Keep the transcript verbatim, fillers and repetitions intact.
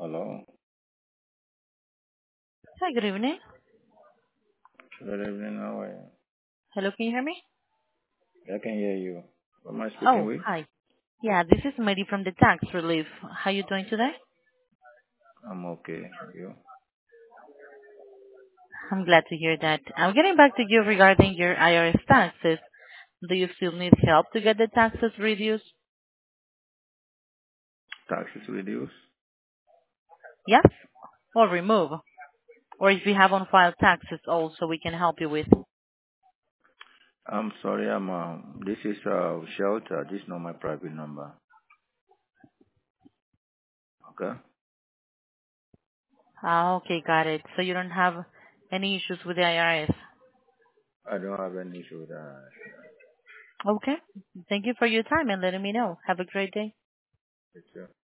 Hello. Hi, good evening. Good evening. How are you? Hello, can you hear me? I can hear you. Who am I speaking Oh, with? hi. Yeah, this is Mary from the tax relief. How you doing today? I'm okay. You? I'm glad to hear that. I'm getting back to you regarding your I R S taxes. Do you still need help to get the taxes reduced? Taxes reduced? Yes? Or remove? Or if you have on file taxes also, we can help you with. I'm sorry. I'm. Um, this is uh shelter. This is not my private number. Okay. Ah, okay, got it. So you don't have any issues with the I R S. I don't have any issue with that. Okay. Thank you for your time and letting me know. Have a great day. It's, uh,